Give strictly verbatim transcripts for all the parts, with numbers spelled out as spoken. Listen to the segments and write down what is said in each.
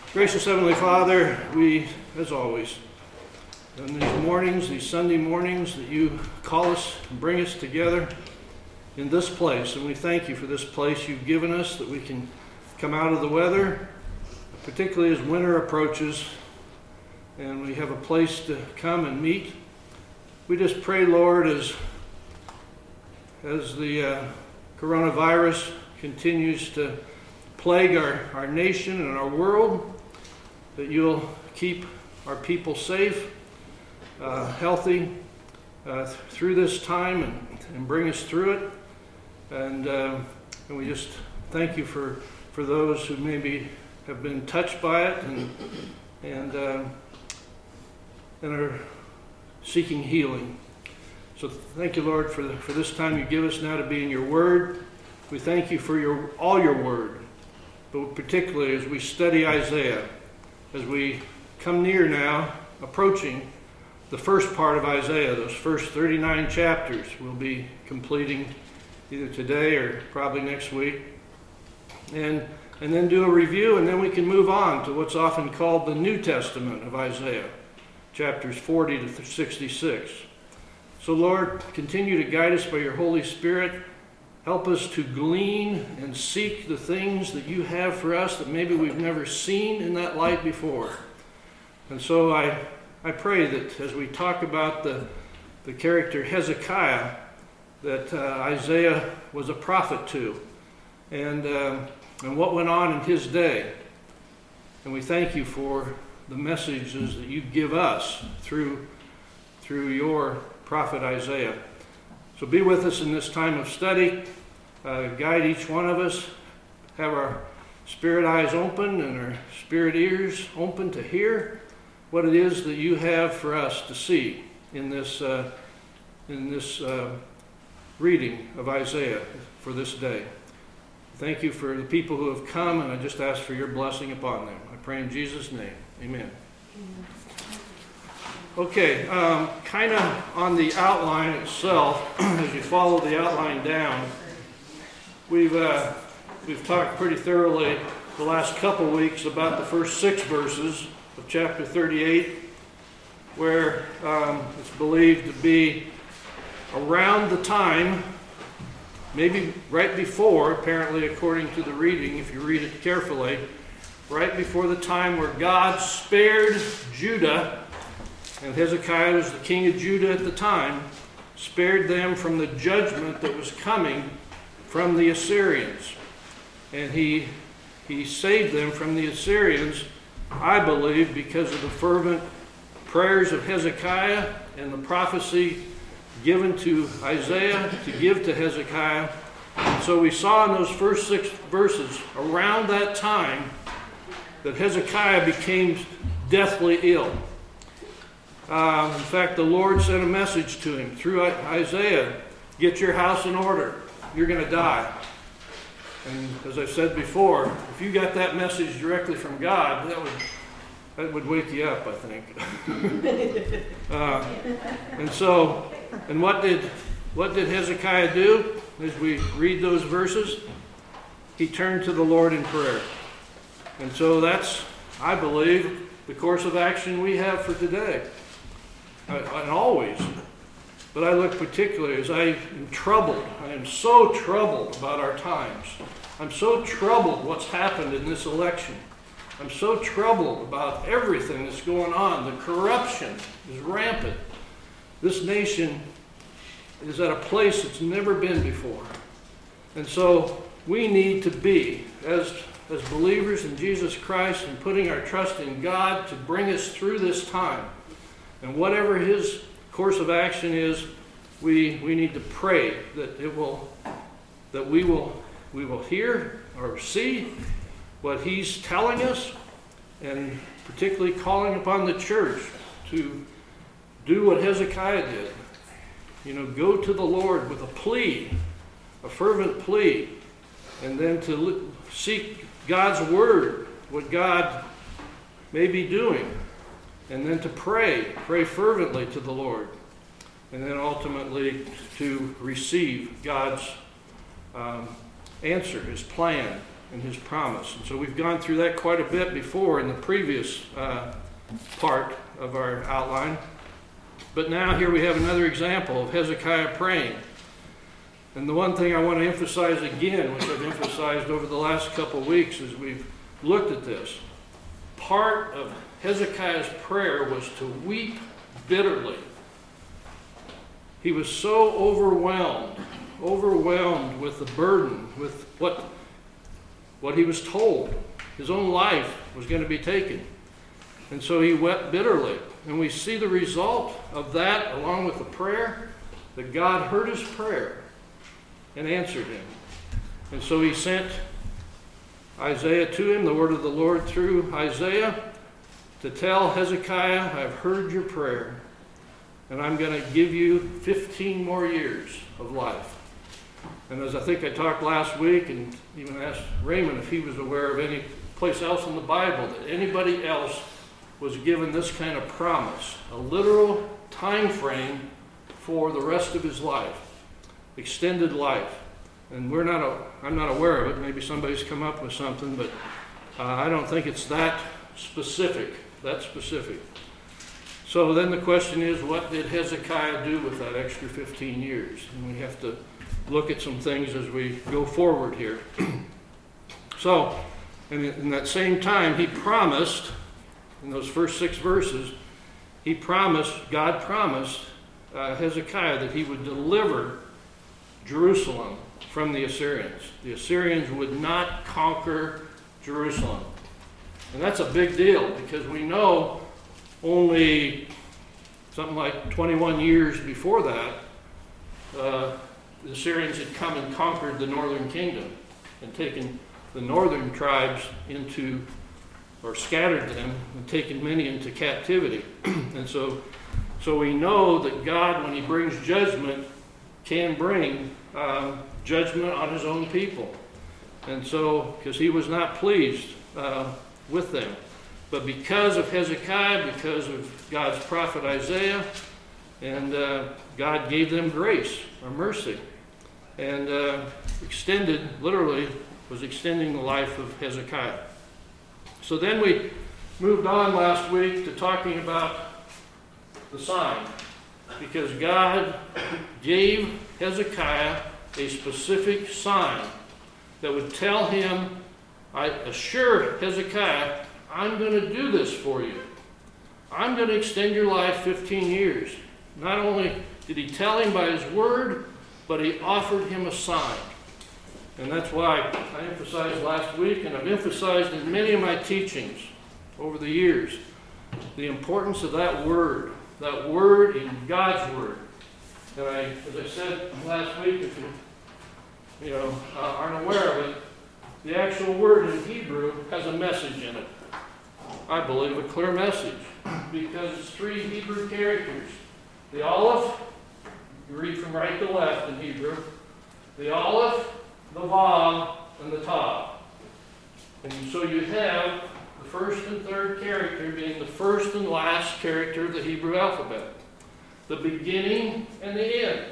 Gracious Heavenly Father, we, as always, in these mornings, these Sunday mornings, that you call us and bring us together in this place. And we thank you for this place you've given us, that we can come out of the weather, particularly as winter approaches, and we have a place to come and meet. We just pray, Lord, as, as the uh, coronavirus continues to plague our, our nation and our world, that you'll keep our people safe, uh, healthy uh, th- through this time and, and bring us through it. And, uh, and we just thank you for, for those who maybe have been touched by it and, and, uh, and are seeking healing. So thank you, Lord, for, the, for this time you give us now to be in your word. We thank you for your all your word, but particularly as we study Isaiah, as we come near now, approaching the first part of Isaiah, those first thirty-nine chapters we'll be completing either today or probably next week. And, and then do a review, and then we can move on to what's often called the New Testament of Isaiah, chapters forty to sixty-six. So Lord, continue to guide us by your Holy Spirit. Help us to glean and seek the things that you have for us that maybe we've never seen in that light before. And so I, I pray that as we talk about the, the character Hezekiah, that uh, Isaiah was a prophet to, and, uh, and what went on in his day. And we thank you for the messages that you give us through, through your prophet Isaiah. So be with us in this time of study. Uh, guide each one of us. Have our spirit eyes open and our spirit ears open to hear what it is that you have for us to see in this uh, in this uh, reading of Isaiah for this day. Thank you for the people who have come, and I just ask for your blessing upon them. I pray in Jesus' name. Amen. Amen. Okay, um, kind of on the outline itself, as you follow the outline down, we've uh, we've talked pretty thoroughly the last couple weeks about the first six verses of chapter thirty-eight, where um, it's believed to be around the time, maybe right before, apparently according to the reading, if you read it carefully, right before the time where God spared Judah. And Hezekiah was the king of Judah at the time, spared them from the judgment that was coming from the Assyrians. And he, he saved them from the Assyrians, I believe, because of the fervent prayers of Hezekiah and the prophecy given to Isaiah to give to Hezekiah. And so we saw in those first six verses, around that time, that Hezekiah became deathly ill. Uh, in fact, the Lord sent a message to him through Isaiah, get your house in order, you're going to die. And as I said before, if you got that message directly from God, that would that would wake you up, I think. uh, and so, and what did what did Hezekiah do as we read those verses? He turned to the Lord in prayer. And so that's, I believe, the course of action we have for today. And always, but I look particularly as I am troubled. I am so troubled about our times. I'm so troubled what's happened in this election. I'm so troubled about everything that's going on. The corruption is rampant. This nation is at a place it's never been before. And so we need to be, as, as believers in Jesus Christ and putting our trust in God to bring us through this time. And whatever his course of action is, we we need to pray that it will that we will we will hear or see what he's telling us, and particularly calling upon the church to do what Hezekiah did. You know, go to the Lord with a plea, a fervent plea, and then to seek God's word, what God may be doing. And then to pray, pray fervently to the Lord. And then ultimately to receive God's um, answer, his plan and his promise. And so we've gone through that quite a bit before in the previous uh, part of our outline. But now here we have another example of Hezekiah praying. And the one thing I want to emphasize again, which I've emphasized over the last couple of weeks as we've looked at this, part of Hezekiah's prayer was to weep bitterly. He was so overwhelmed, overwhelmed with the burden, with what, what he was told. His own life was going to be taken. And so he wept bitterly. And we see the result of that, along with the prayer, that God heard his prayer and answered him. And so he sent Isaiah to him, the word of the Lord through Isaiah, to tell Hezekiah, I've heard your prayer, and I'm going to give you fifteen more years of life. And as I think I talked last week, and even asked Raymond if he was aware of any place else in the Bible that anybody else was given this kind of promise, a literal time frame for the rest of his life, extended life. And we're not, a, I'm not aware of it. Maybe somebody's come up with something, but uh, I don't think it's that specific, that specific. So then the question is, what did Hezekiah do with that extra fifteen years? And we have to look at some things as we go forward here. So, in, in that same time, he promised, in those first six verses, he promised, God promised uh, Hezekiah that he would deliver Jerusalem from the Assyrians. The Assyrians would not conquer Jerusalem. And that's a big deal because we know only something like twenty-one years before that, uh, the Assyrians had come and conquered the northern kingdom and taken the northern tribes into, or scattered them, and taken many into captivity. And so, so we know that God, when he brings judgment, can bring uh, judgment on his own people. And so, because he was not pleased uh, with them. But because of Hezekiah, because of God's prophet Isaiah, and uh, God gave them grace or mercy. And uh, extended, literally, was extending the life of Hezekiah. So then we moved on last week to talking about the sign. Because God gave Hezekiah a specific sign that would tell him, I assure Hezekiah, I'm going to do this for you. I'm going to extend your life fifteen years. Not only did he tell him by his word, but he offered him a sign. And that's why I emphasized last week, and I've emphasized in many of my teachings over the years, the importance of that word, that word in God's word. And I, as I said last week, if you, you know, uh, aren't aware of it, the actual word in Hebrew has a message in it. I believe a clear message, because it's three Hebrew characters. The Aleph, you read from right to left in Hebrew, the Aleph, the Vav, and the Tav. And so you have the first and third character being the first and last character of the Hebrew alphabet. The beginning and the end.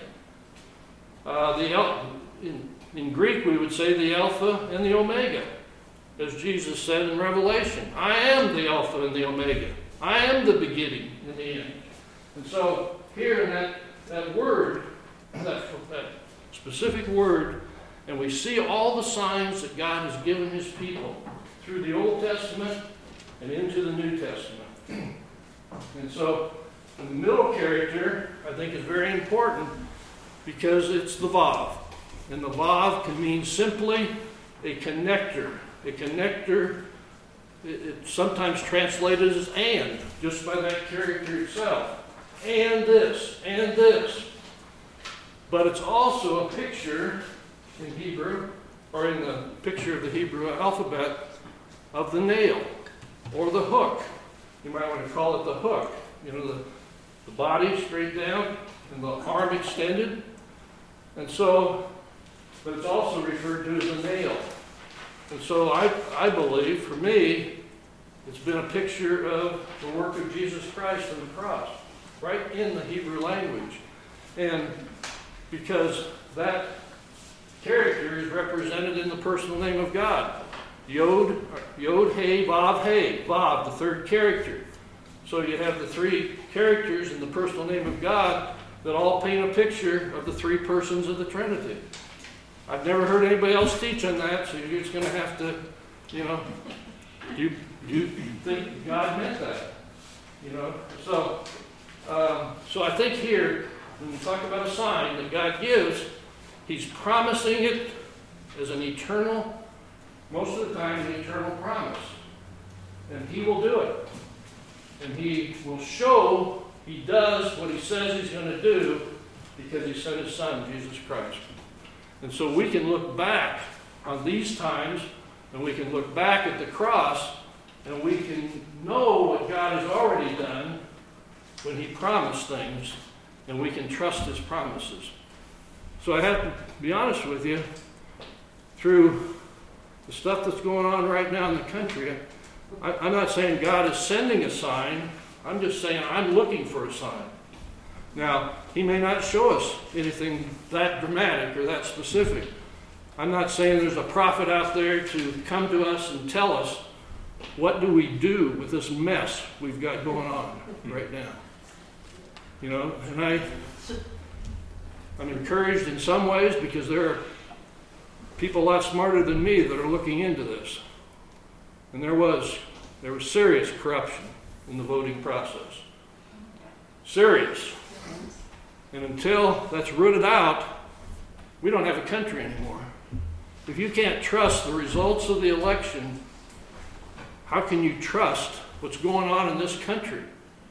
Uh, the el- in, in Greek we would say the Alpha and the Omega. As Jesus said in Revelation, I am the Alpha and the Omega. I am the beginning and the end. And so here in that, that word, that, that specific word, and we see all the signs that God has given his people through the Old Testament and into the New Testament. And so the middle character, I think, is very important because it's the Vav. And the Vav can mean simply a connector. A connector, it, it's sometimes translated as and, just by that character itself. And this, and this. But it's also a picture in Hebrew, or in the picture of the Hebrew alphabet, of the nail, or the hook. You might want to call it the hook. You know, the, the body straight down, and the arm extended. And so, but it's also referred to as a nail. And so I, I believe, for me, it's been a picture of the work of Jesus Christ on the cross, right in the Hebrew language. And because that character is represented in the personal name of God. Yod, Yod, Hey, Vav, Hey, Vav, the third character. So you have the three characters in the personal name of God that all paint a picture of the three persons of the Trinity. I've never heard anybody else teach on that, so you're just going to have to, you know, you you think God meant that, you know? So, um, so I think here, when we talk about a sign that God gives, He's promising it as an eternal, most of the time, an eternal promise. And He will do it. And He will show He does what He says He's going to do because He sent His Son, Jesus Christ. And so we can look back on these times, and we can look back at the cross, and we can know what God has already done when He promised things, and we can trust His promises. So I have to be honest with you, through the stuff that's going on right now in the country, I, I'm not saying God is sending a sign. I'm just saying I'm looking for a sign. Now, He may not show us anything that dramatic or that specific. I'm not saying there's a prophet out there to come to us and tell us what do we do with this mess we've got going on right now. You know, and I, I'm encouraged in some ways because there are people a lot smarter than me that are looking into this. And there was, there was serious corruption in the voting process. Serious. And until that's rooted out, we don't have a country anymore. If you can't trust the results of the election, how can you trust what's going on in this country?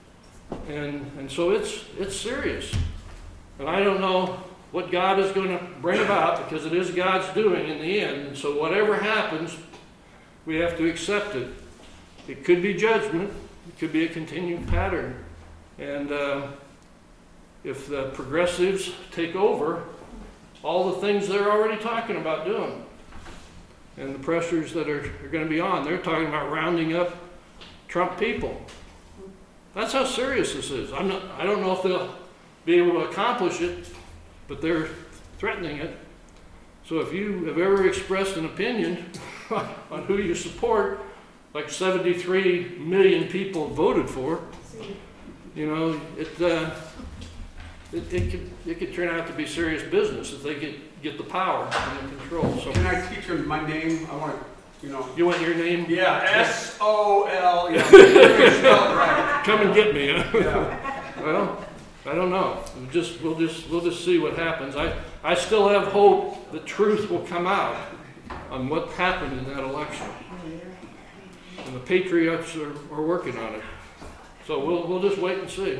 And and so it's it's serious. And I don't know what God is going to bring about because it is God's doing in the end. And so whatever happens, we have to accept it. It could be judgment. It could be a continuing pattern. And uh, if the progressives take over, all the things they're already talking about doing, and the pressures that are, are going to be on, they're talking about rounding up Trump people. That's how serious this is. I'm not, I don't know if they'll be able to accomplish it, but they're threatening it. So if you have ever expressed an opinion on who you support, like seventy-three million people voted for, you know, it, uh, it, it, could, it could turn out to be serious business if they get, get the power and the control. So, can I teach you my name? I want to, you know. You want your name? Yeah, S O L. Yeah, spell it right. Come and get me. Huh? Yeah. Well, I don't know. We'll just we'll just we'll just see what happens. I I still have hope the truth will come out on what happened in that election, and the patriots are, are working on it. So we'll we'll just wait and see.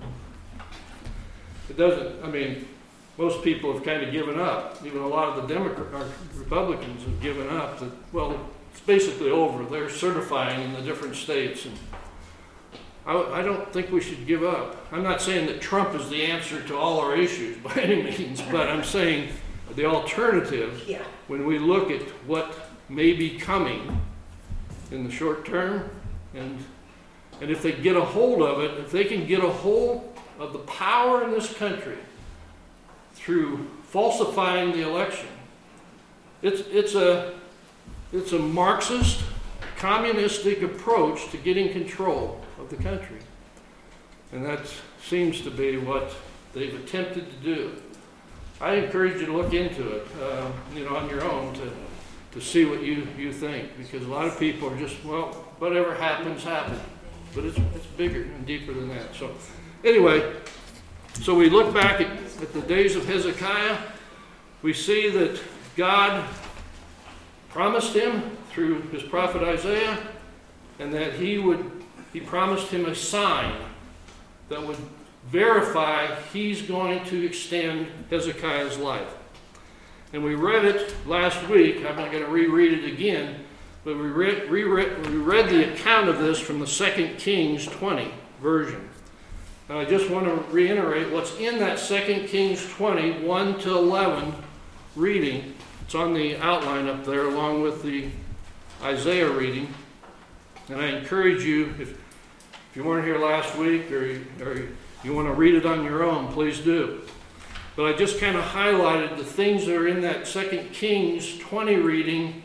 It doesn't. I mean, most people have kind of given up. Even a lot of the Democrat or Republicans have given up. That well, it's basically over. They're certifying in the different states, and I, I don't think we should give up. I'm not saying that Trump is the answer to all our issues by any means, but I'm saying the alternative, Yeah. when we look at what may be coming in the short term, and and if they get a hold of it, if they can get a hold of the power in this country through falsifying the election, it's it's a it's a Marxist, communistic approach to getting control of the country. And that seems to be what they've attempted to do. I encourage you to look into it, uh, you know, on your own to, to see what you, you think, because a lot of people are just, well, whatever happens, happens. But it's, it's bigger and deeper than that. So anyway, so we look back at, at the days of Hezekiah. We see that God promised him through his prophet Isaiah, and that he would He promised him a sign that would verify he's going to extend Hezekiah's life. And we read it last week. I'm not going to reread it again, but we read, reread, we read the account of this from the Second Kings twenty version. And I just want to reiterate what's in that Second Kings twenty, one to eleven reading. It's on the outline up there along with the Isaiah reading. And I encourage you, if, if you weren't here last week or, you, or you want to read it on your own, please do. But I just kind of highlighted the things that are in that Second Kings twenty reading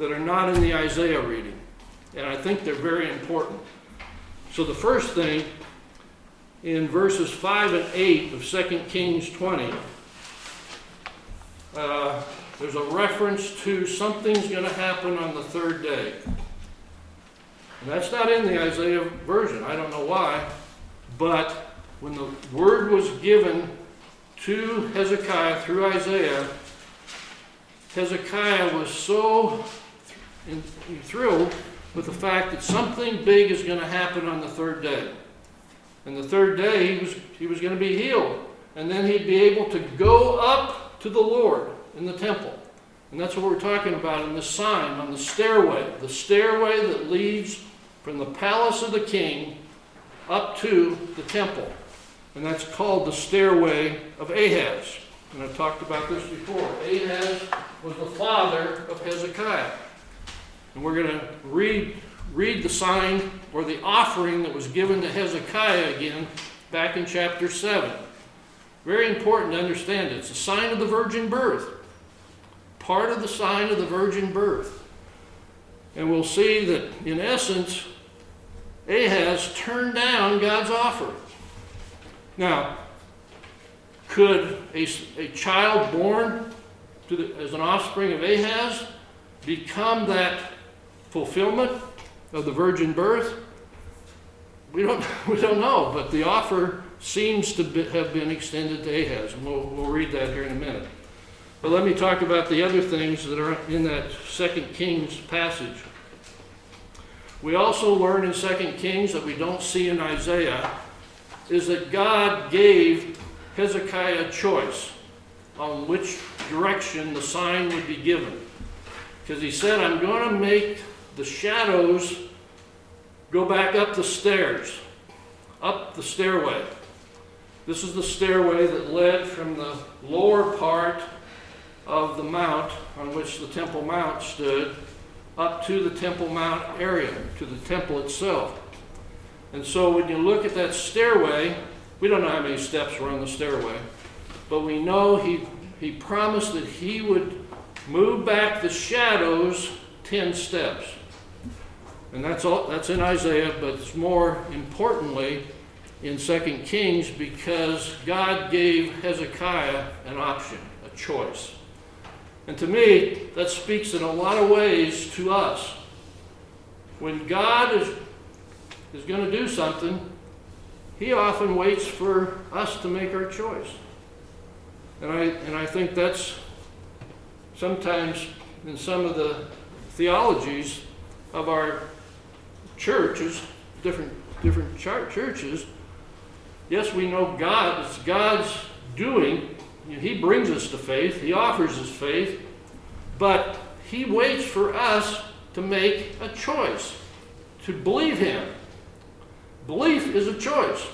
that are not in the Isaiah reading. And I think they're very important. So the first thing, in verses five and eight of Second Kings twenty, uh, there's a reference to something's going to happen on the third day. And that's not in the Isaiah version. I don't know why. But when the word was given to Hezekiah through Isaiah, Hezekiah was so thrilled with the fact that something big is going to happen on the third day. And the third day, he was, he was going to be healed. And then he'd be able to go up to the Lord in the temple. And that's what we're talking about in this sign on the stairway. The stairway that leads from the palace of the king up to the temple. And that's called the stairway of Ahaz. And I've talked about this before. Ahaz was the father of Hezekiah. And we're going to read, read the sign or the offering that was given to Hezekiah again back in chapter seven. Very important to understand it. It's a sign of the virgin birth. Part of the sign of the virgin birth. And we'll see that, in essence, Ahaz turned down God's offer. Now, could a, a child born to the, as an offspring of Ahaz become that fulfillment of the virgin birth? We don't, we don't know, but the offer seems to be, have been extended to Ahaz, and we'll, we'll read that here in a minute. But let me talk about the other things that are in that Second Kings passage. We also learn in Second Kings that we don't see in Isaiah is that God gave Hezekiah a choice on which direction the sign would be given. Because he said, I'm going to make the shadows go back up the stairs, up the stairway. This is the stairway that led from the lower part of the mount on which the Temple Mount stood up to the Temple Mount area, to the temple itself. And so when you look at that stairway, we don't know how many steps were on the stairway, but we know he, he promised that he would move back the shadows ten steps. And that's all, that's in Isaiah, but it's more importantly in Second Kings because God gave Hezekiah an option, a choice. And to me, that speaks in a lot of ways to us. When God is, is going to do something, he often waits for us to make our choice. And I, and I think that's sometimes in some of the theologies of our churches, different, different churches, yes, we know God, it's God's doing. He brings us to faith. He offers us faith. But he waits for us to make a choice, to believe him. Belief is a choice.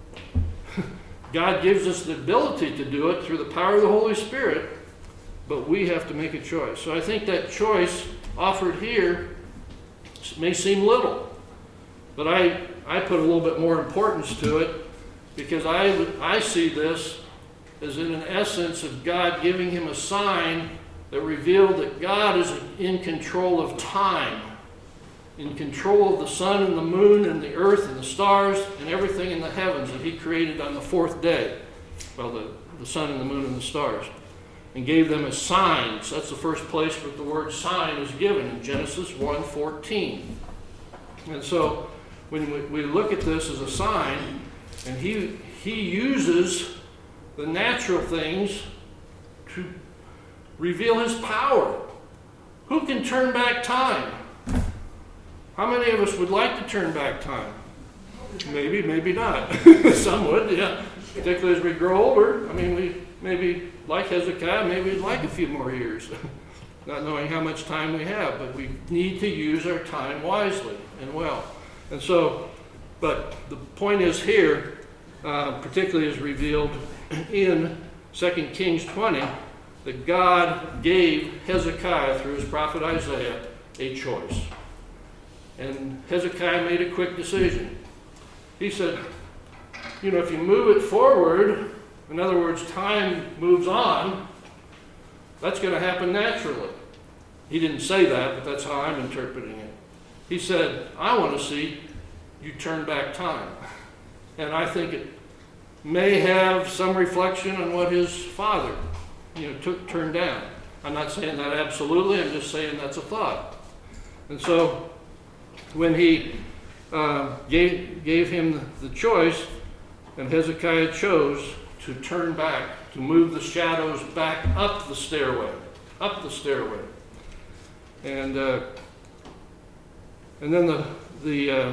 God gives us the ability to do it through the power of the Holy Spirit, but we have to make a choice. So I think that choice offered here may seem little, but I, I put a little bit more importance to it because I, I see this as in an essence of God giving him a sign that revealed that God is in control of time, in control of the sun and the moon and the earth and the stars and everything in the heavens that he created on the fourth day. Well, the, the sun and the moon and the stars. And gave them as signs. That's the first place where the word sign is given in Genesis one fourteen. And so when we, we look at this as a sign, and he he uses the natural things to reveal his power. Who can turn back time? How many of us would like to turn back time? Maybe, maybe not. Some would, yeah. Particularly as we grow older. I mean, we maybe, like Hezekiah, maybe we'd like a few more years. Not knowing how much time we have, but we need to use our time wisely and well. And so, but the point is here, uh, particularly as revealed in Second Kings twenty, that God gave Hezekiah, through his prophet Isaiah, a choice. And Hezekiah made a quick decision. He said, you know, if you move it forward, in other words, time moves on, that's going to happen naturally. he didn't say that, but that's how I'm interpreting it. He said, I want to see you turn back time. And I think it may have some reflection on what his father, you know, took turned down. I'm not saying that absolutely, I'm just saying that's a thought. And so when he uh, gave, gave him the choice, and Hezekiah chose to turn back, to move the shadows back up the stairway, up the stairway. And uh, and then the the uh,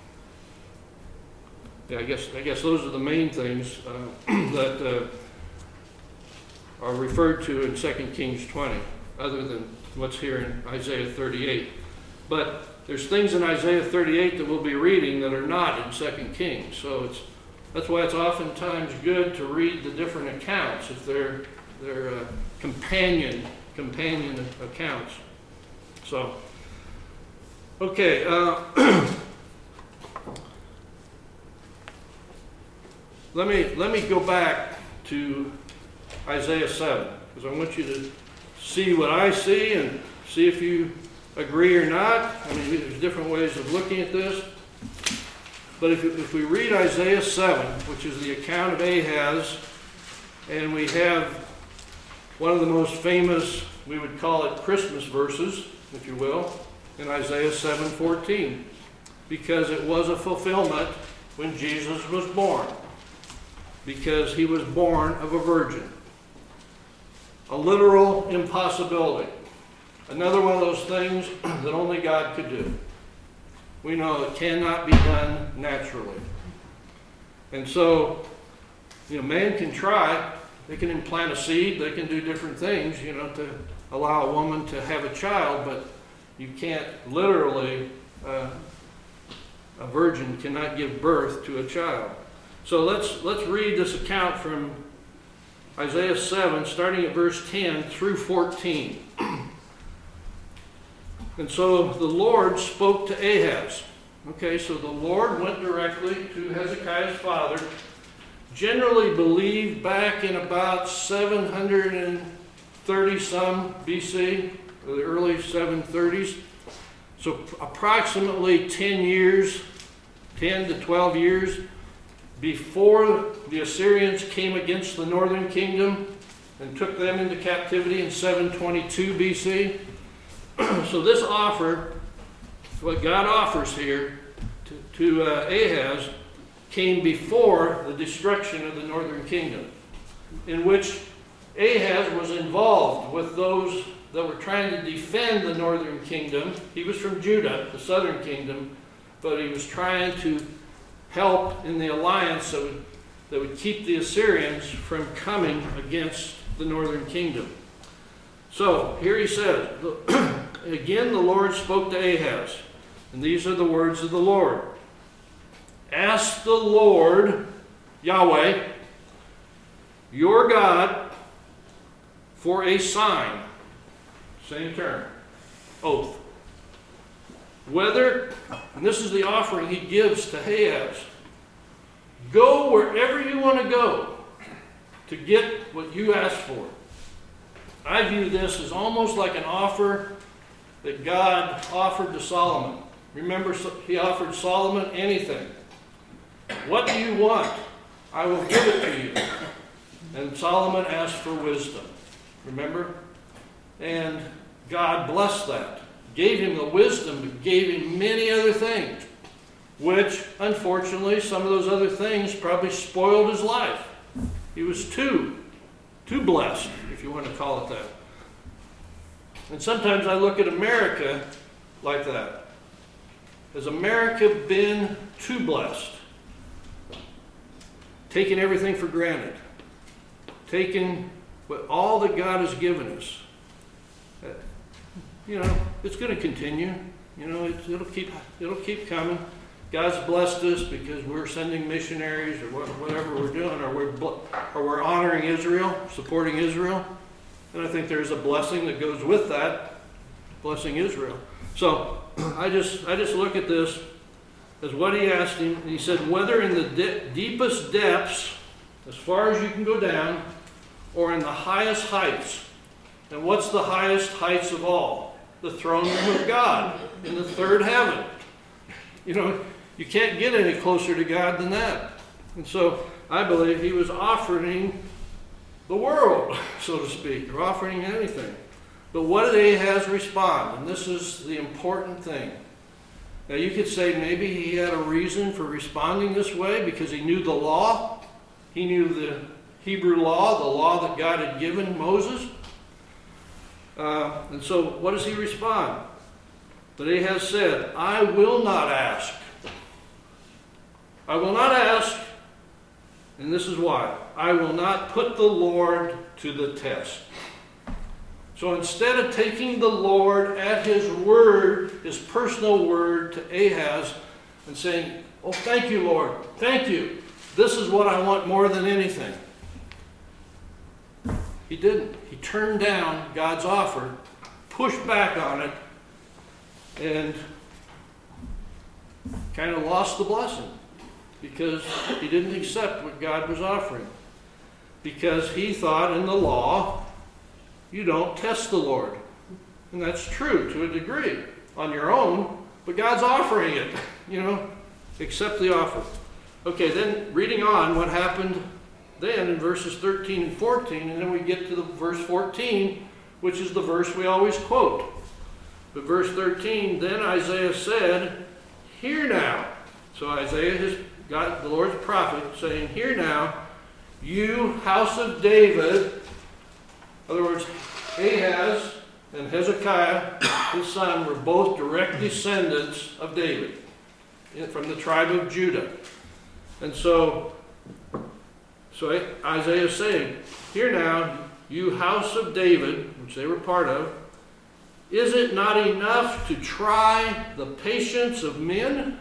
yeah, I guess I guess those are the main things uh, that uh, are referred to in Second Kings twenty, other than what's here in Isaiah thirty-eight. But there's things in Isaiah thirty-eight that we'll be reading that are not in Second Kings. So it's that's why it's oftentimes good to read the different accounts if they're they're uh, companion companion accounts. So, okay, uh, let me let me go back to Isaiah seven, because I want you to see what I see and see if you agree or not. I mean, there's different ways of looking at this. But if, if we read Isaiah seven, which is the account of Ahaz, and we have one of the most famous, we would call it Christmas verses, if you will, in Isaiah seven fourteen, because it was a fulfillment when Jesus was born, because he was born of a virgin. A literal impossibility. Another one of those things that only God could do. We know it cannot be done naturally. And so, you know, man can try. They can implant a seed. They can do different things, you know, to allow a woman to have a child, but you can't literally, uh, a virgin cannot give birth to a child. So let's let's read this account from Isaiah seven, starting at verse ten through fourteen. And so the Lord spoke to Ahaz. Okay, so the Lord went directly to Hezekiah's father, generally believed back in about seven hundred thirty some B C, the early seven thirties. So approximately ten years, ten to twelve years before the Assyrians came against the northern kingdom and took them into captivity in seven twenty-two B C. So this offer, what God offers here to, to uh, Ahaz, came before the destruction of the northern kingdom, in which Ahaz was involved with those that were trying to defend the northern kingdom. He was from Judah, the southern kingdom, but he was trying to help in the alliance that would, that would keep the Assyrians from coming against the northern kingdom. So here he says, again the Lord spoke to Ahaz, and these are the words of the Lord. Ask the Lord, Yahweh, your God, for a sign. Same term. Oath. Whether, and this is the offering he gives to Ahaz, go wherever you want to go to get what you ask for. I view this as almost like an offer that God offered to Solomon. Remember, he offered Solomon anything. What do you want? I will give it to you. And Solomon asked for wisdom. Remember? And God blessed that. Gave him the wisdom, but gave him many other things, which, unfortunately, some of those other things probably spoiled his life. He was too, too blessed, if you want to call it that. And sometimes I look at America like that. Has America been too blessed? Taking everything for granted. Taking what all that God has given us. Uh, you know, it's going to continue. You know, it, it'll keep it'll keep coming. God's blessed us because we're sending missionaries or whatever we're doing, or we're or we're honoring Israel, supporting Israel. And I think there's a blessing that goes with that, blessing Israel. So I just I just look at this as what he asked him. He said, whether in the de- deepest depths, as far as you can go down, or in the highest heights. And what's the highest heights of all? the throne room of God in the third heaven. You know, you can't get any closer to God than that. And so I believe he was offering the world, so to speak, or offering anything. But what did Ahaz respond? And this is the important thing. Now you could say maybe he had a reason for responding this way because he knew the law. He knew the Hebrew law, the law that God had given Moses. Uh, and so what does he respond? But Ahaz said, I will not ask. I will not ask, and this is why. I will not put the Lord to the test. So instead of taking the Lord at his word, his personal word to Ahaz, and saying, oh, thank you, Lord, thank you. This is what I want more than anything. He didn't. He turned down God's offer, pushed back on it, and kind of lost the blessing because he didn't accept what God was offering. Because he thought in the law, you don't test the Lord. And that's true to a degree on your own, but God's offering it. You know, accept the offer. Okay, then reading on, what happened then in verses thirteen and fourteen, and then we get to the verse fourteen, which is the verse we always quote. But verse thirteen, then Isaiah said, hear now. So Isaiah has got the Lord's prophet saying, hear now, you house of David. In other words, Ahaz and Hezekiah, his son, were both direct descendants of David from the tribe of Judah. And so, so Isaiah is saying, hear now, you house of David, which they were part of, is it not enough to try the patience of men?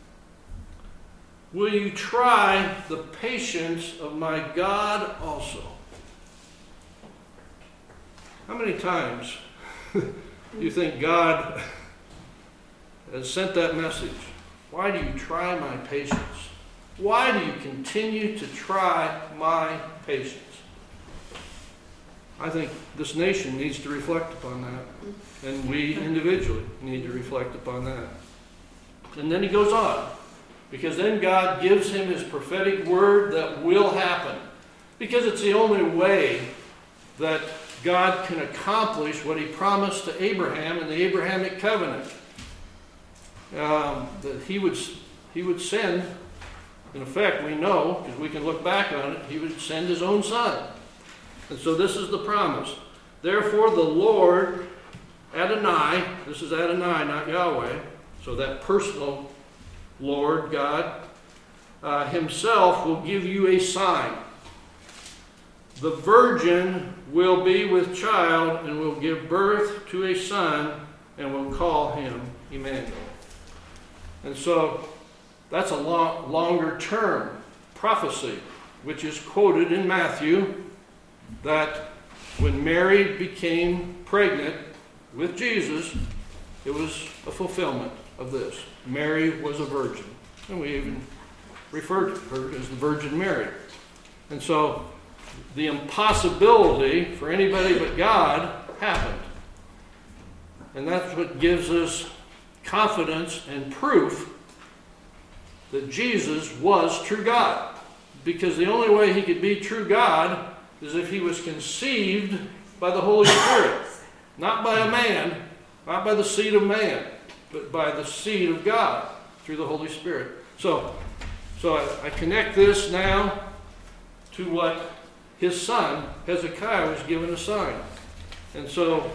Will you try the patience of my God also? How many times do you think God has sent that message? Why do you try my patience? Why do you continue to try my patience? I think this nation needs to reflect upon that. And we individually need to reflect upon that. And then he goes on. Because then God gives him his prophetic word that will happen. Because it's the only way that God can accomplish what he promised to Abraham in the Abrahamic covenant. Um, that he would, he would send, in effect, we know, because we can look back on it, he would send his own son. And so this is the promise. Therefore the Lord, Adonai, this is Adonai, not Yahweh, so that personal Lord God, uh, himself will give you a sign. The virgin will be with child and will give birth to a son and will call him Emmanuel. And so that's a long, longer term prophecy, which is quoted in Matthew, that when Mary became pregnant with Jesus, it was a fulfillment of this. Mary was a virgin. And we even refer to her as the Virgin Mary. And so the impossibility for anybody but God happened. And that's what gives us confidence and proof that Jesus was true God. Because the only way he could be true God is if he was conceived by the Holy Spirit. Not by a man, not by the seed of man, but by the seed of God through the Holy Spirit. So, so I, I connect this now to what his son, Hezekiah, was given a sign. And so,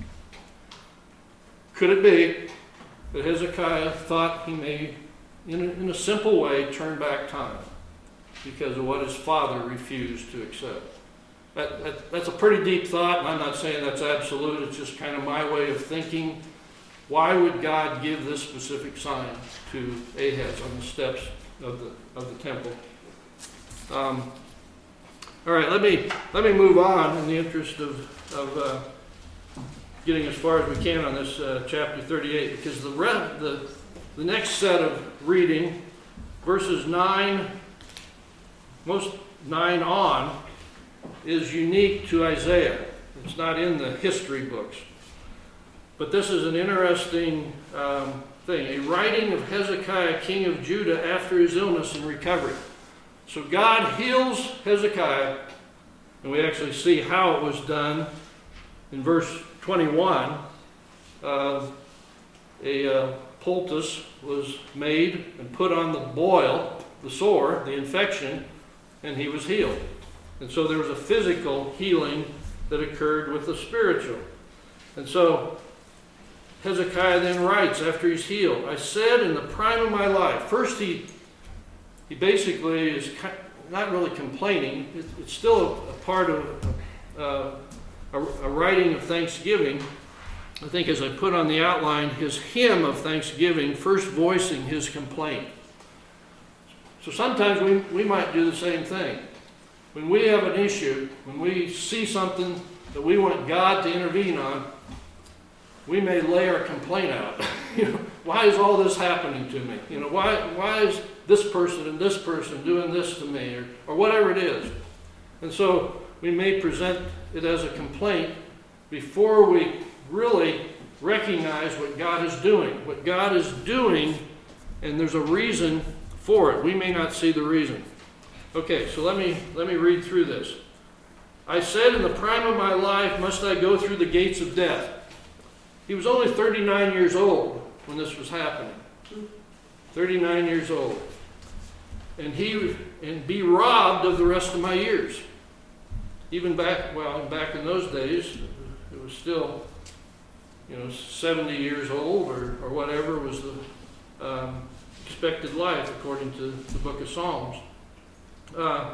could it be that Hezekiah thought he may, in a, in a simple way, turn back time because of what his father refused to accept? That, that, that's a pretty deep thought, and I'm not saying that's absolute. It's just kind of my way of thinking. Why would God give this specific sign to Ahaz on the steps of the of the temple? Um, all right, let me let me move on in the interest of of uh, getting as far as we can on this uh, chapter thirty-eight, because the re- the the next set of reading, verses nine, most nine on, is unique to Isaiah. It's not in the history books. But this is an interesting um, thing. A writing of Hezekiah, king of Judah, after his illness and recovery. So God heals Hezekiah, and we actually see how it was done in verse twenty-one. Uh, a uh, poultice was made and put on the boil, the sore, the infection, and he was healed. And so there was a physical healing that occurred with the spiritual. And so Hezekiah then writes after he's healed, I said in the prime of my life. First he he basically is not really complaining. It's still a part of uh, a, a writing of thanksgiving. I think as I put on the outline, his hymn of thanksgiving, first voicing his complaint. So sometimes we, we might do the same thing. When we have an issue, when we see something that we want God to intervene on, we may lay our complaint out. You know, why is all this happening to me? You know, why why is this person and this person doing this to me, or, or whatever it is? And so we may present it as a complaint before we really recognize what God is doing. What God is doing, and there's a reason for it. We may not see the reason. Okay, so let me let me read through this. I said, in the prime of my life must I go through the gates of death. He was only thirty-nine years old when this was happening. thirty-nine years old. And he and be robbed of the rest of my years. Even back, well, back in those days, it was still, you know, seventy years old or, or whatever was the um, expected life according to the book of Psalms. Uh,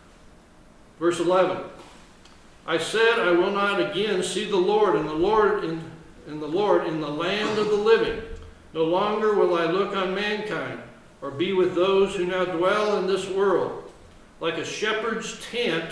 verse eleven. I said, I will not again see the Lord, and the Lord in in the Lord in the land of the living. No longer will I look on mankind, or be with those who now dwell in this world. Like a shepherd's tent.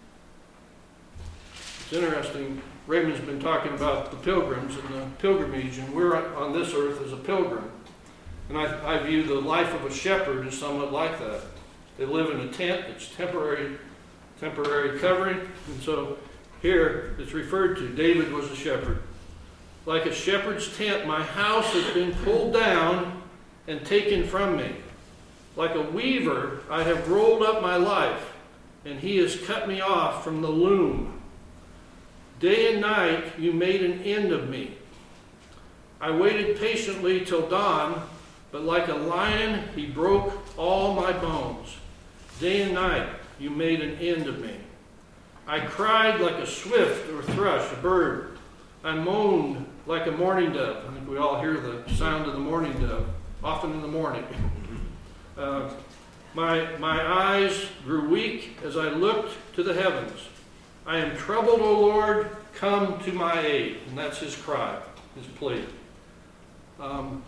It's interesting, Raymond's been talking about the pilgrims and the pilgrimage, and we're on this earth as a pilgrim. And I, I view the life of a shepherd as somewhat like that. They live in a tent, it's temporary, temporary covering, and so here it's referred to, David was a shepherd. Like a shepherd's tent, my house has been pulled down and taken from me. Like a weaver, I have rolled up my life, and he has cut me off from the loom. Day and night you made an end of me. I waited patiently till dawn, but like a lion he broke all my bones. Day and night you made an end of me. I cried like a swift or thrush, a bird. I moaned like a mourning dove. I think we all hear the sound of the mourning dove, often in the morning. Uh, my, my eyes grew weak as I looked to the heavens. I am troubled, O Lord, come to my aid. And that's his cry, his plea. Um,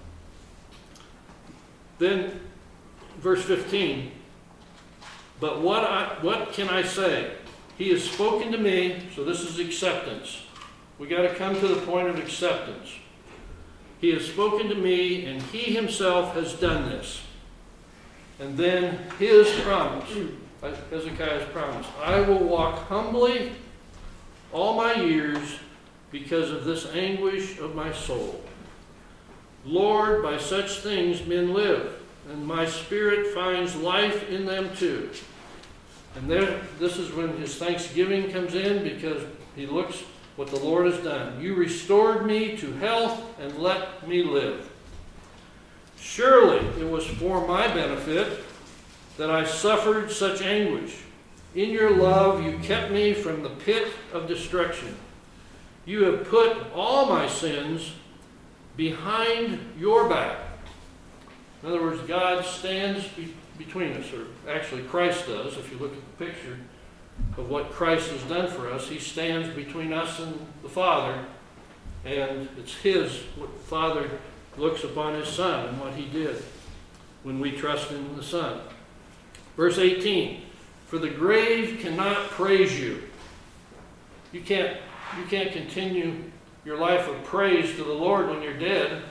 then, verse fifteen, but what, I, what can I say? He has spoken to me, so this is acceptance. We got to come to the point of acceptance. He has spoken to me, and he himself has done this. And then his promise, Hezekiah's promise, I will walk humbly all my years because of this anguish of my soul. Lord, by such things men live, and my spirit finds life in them too. And there, this is when his thanksgiving comes in, because he looks what the Lord has done. You restored me to health and let me live. Surely it was for my benefit that I suffered such anguish. In your love you kept me from the pit of destruction. You have put all my sins behind your back. In other words, God stands be- between us, or actually Christ does, if you look at the picture of what Christ has done for us. He stands between us and the Father, and it's his, what the Father looks upon his Son and what he did when we trust in the Son. Verse eighteen, for the grave cannot praise you. You can't, you can't continue your life of praise to the Lord when you're dead.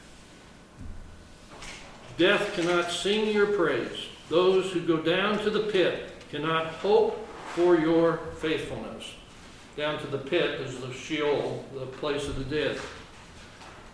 Death cannot sing your praise. Those who go down to the pit cannot hope for your faithfulness. Down to the pit is the Sheol, the place of the dead.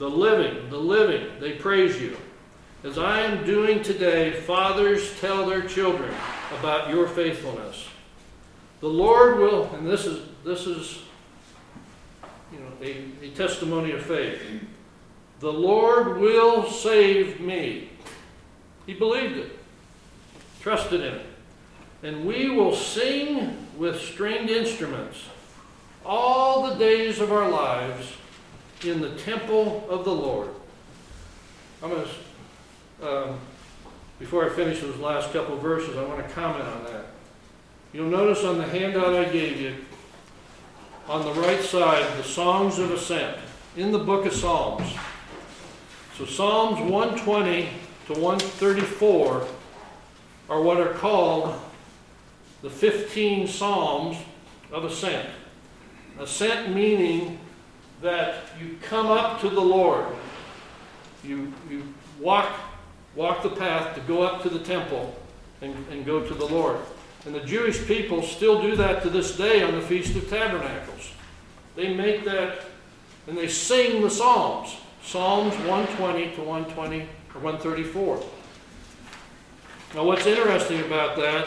The living, the living, they praise you. As I am doing today, fathers tell their children about your faithfulness. The Lord will, and this is this is you know a, a testimony of faith. The Lord will save me. He believed it, trusted in it. And we will sing with stringed instruments all the days of our lives in the temple of the Lord. I'm going to, um, before I finish those last couple of verses, I want to comment on that. You'll notice on the handout I gave you, on the right side, the Songs of Ascent in the book of Psalms. So Psalms one twenty to one thirty-four are what are called the fifteen Psalms of Ascent. Ascent meaning that you come up to the Lord. You, you walk, walk the path to go up to the temple and, and go to the Lord. And the Jewish people still do that to this day on the Feast of Tabernacles. They make that, and they sing the Psalms. Psalms one twenty to one twenty or one thirty-four. Now what's interesting about that,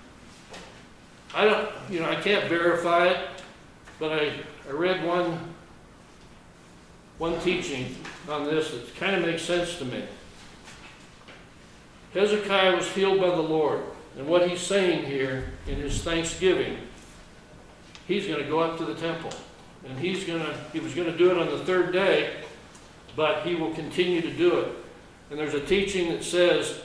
I don't, you know, I can't verify it, but I, I read one, one teaching on this that kind of makes sense to me. Hezekiah was healed by the Lord. And what he's saying here in his thanksgiving, he's going to go up to the temple. And he's going to, he was going to do it on the third day, but he will continue to do it. And there's a teaching that says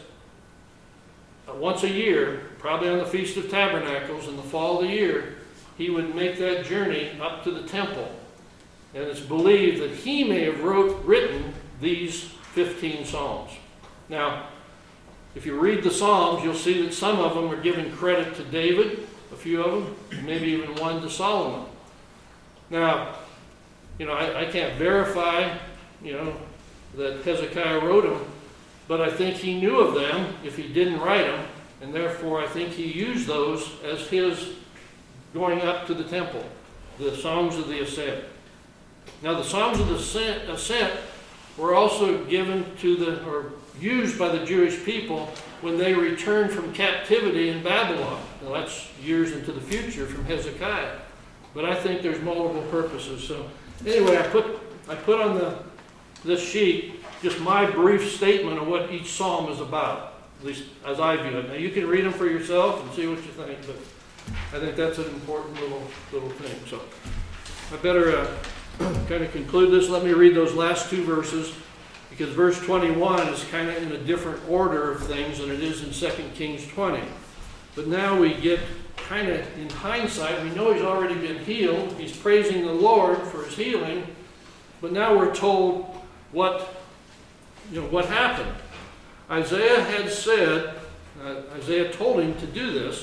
uh, once a year, probably on the Feast of Tabernacles in the fall of the year, he would make that journey up to the temple. And it's believed that he may have wrote, written these fifteen Psalms. Now, if you read the Psalms, you'll see that some of them are giving credit to David, a few of them, maybe even one to Solomon. Now, you know, I, I can't verify, you know, that Hezekiah wrote them, but I think he knew of them if he didn't write them, and therefore I think he used those as his going up to the temple, the Songs of the Ascent. Now, the Songs of the Ascent, Ascent were also given to the, or used by the Jewish people when they returned from captivity in Babylon. Now that's years into the future from Hezekiah. But I think there's multiple purposes. So anyway, I put I put on the this sheet just my brief statement of what each psalm is about, at least as I view it. Now you can read them for yourself and see what you think, but I think that's an important little little thing. So I better uh, kind of conclude this. Let me read those last two verses, because verse twenty-one is kind of in a different order of things than it is in Second Kings twenty. But now we get kind of in hindsight, we know he's already been healed. He's praising the Lord for his healing. But now we're told what, you know, what happened. Isaiah had said, uh, Isaiah told him to do this,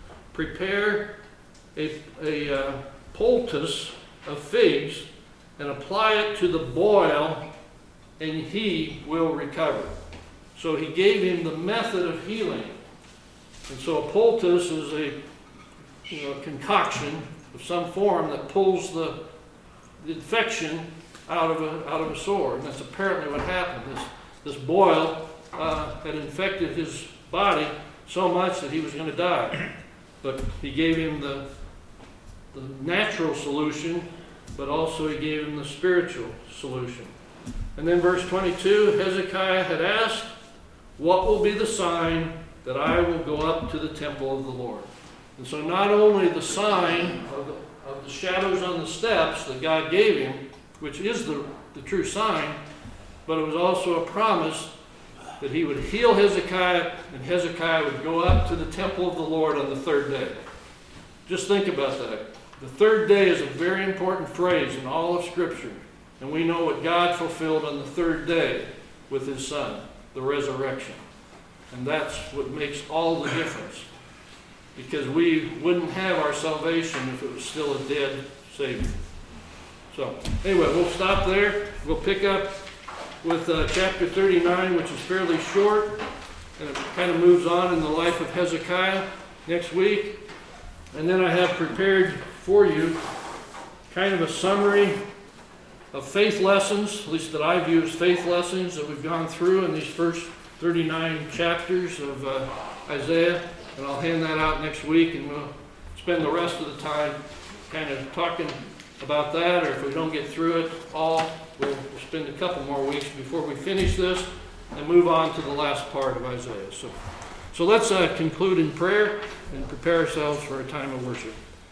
prepare a, a uh, poultice of figs and apply it to the boil, and he will recover. So he gave him the method of healing. And so a poultice is a, you know, a concoction of some form that pulls the, the infection out of a out of a sore. And that's apparently what happened. This this boil uh, had infected his body so much that he was going to die. But he gave him the the natural solution, but also he gave him the spiritual solution. And then verse twenty-two, Hezekiah had asked, "What will be the sign that I will go up to the temple of the Lord?" And so not only the sign of the, of the shadows on the steps that God gave him, which is the, the true sign, but it was also a promise that he would heal Hezekiah, and Hezekiah would go up to the temple of the Lord on the third day. Just think about that. The third day is a very important phrase in all of Scripture. And we know what God fulfilled on the third day with his Son, the resurrection. And that's what makes all the difference. Because we wouldn't have our salvation if it was still a dead Savior. So, anyway, we'll stop there. We'll pick up with uh, chapter thirty-nine, which is fairly short. And it kind of moves on in the life of Hezekiah next week. And then I have prepared for you kind of a summary of faith lessons, at least that I view as faith lessons that we've gone through in these first thirty-nine chapters of uh, Isaiah. And I'll hand that out next week, and we'll spend the rest of the time kind of talking about that, or if we don't get through it all, we'll spend a couple more weeks before we finish this and move on to the last part of Isaiah. So, so let's uh, conclude in prayer and prepare ourselves for a time of worship.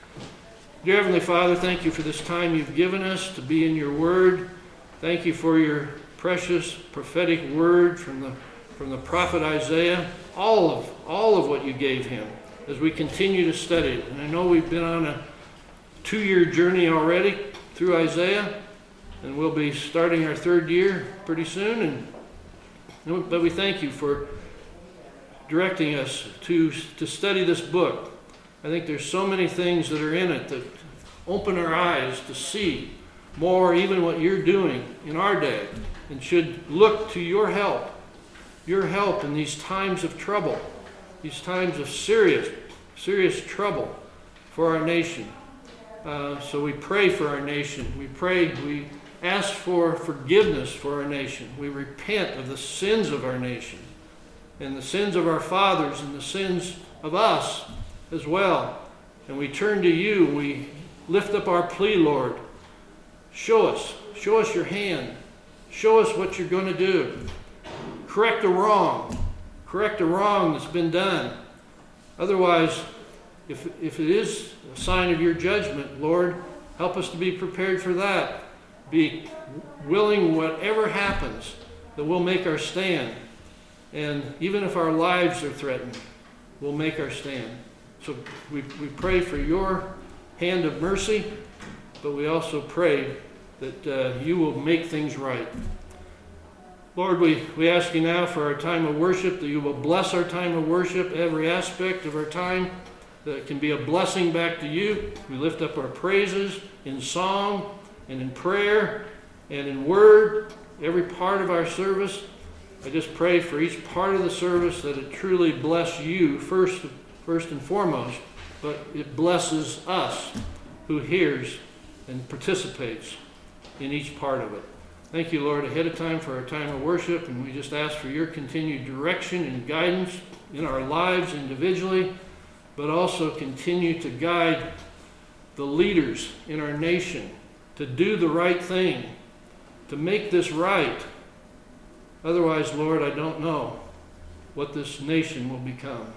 Dear Heavenly Father, thank you for this time you've given us to be in your word. Thank you for your precious prophetic word from the from the prophet Isaiah, all of all of what you gave him as we continue to study it. And I know we've been on a two-year journey already through Isaiah, and we'll be starting our third year pretty soon. And but we thank you for directing us to to study this book. I think there's so many things that are in it that open our eyes to see more, even what you're doing in our day, and should look to your help, your help in these times of trouble, these times of serious, serious trouble for our nation. Uh, so we pray for our nation. We pray, we ask for forgiveness for our nation. We repent of the sins of our nation and the sins of our fathers and the sins of us as well. And we turn to you. We lift up our plea, Lord. Show us. Show us your hand. Show us what you're going to do. Correct a wrong. Correct a wrong that's been done. Otherwise, if, if it is a sign of your judgment, Lord, help us to be prepared for that. Be willing, whatever happens, that we'll make our stand. And even if our lives are threatened, we'll make our stand. So we, we pray for your hand of mercy, but we also pray that uh, you will make things right. Lord, we, we ask you now for our time of worship, that you will bless our time of worship, every aspect of our time, that it can be a blessing back to you. We lift up our praises in song and in prayer and in word, every part of our service. I just pray for each part of the service that it truly bless you first, first and foremost, but it blesses us who hears and participates in each part of it. Thank you, Lord, ahead of time for our time of worship, and we just ask for your continued direction and guidance in our lives individually, but also continue to guide the leaders in our nation to do the right thing, to make this right. Otherwise, Lord, I don't know what this nation will become.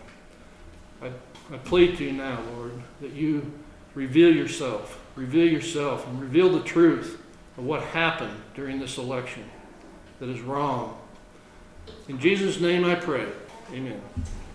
I, I plead to you now, Lord, that you reveal yourself, reveal yourself, and reveal the truth of what happened during this election that is wrong. In Jesus' name I pray. Amen.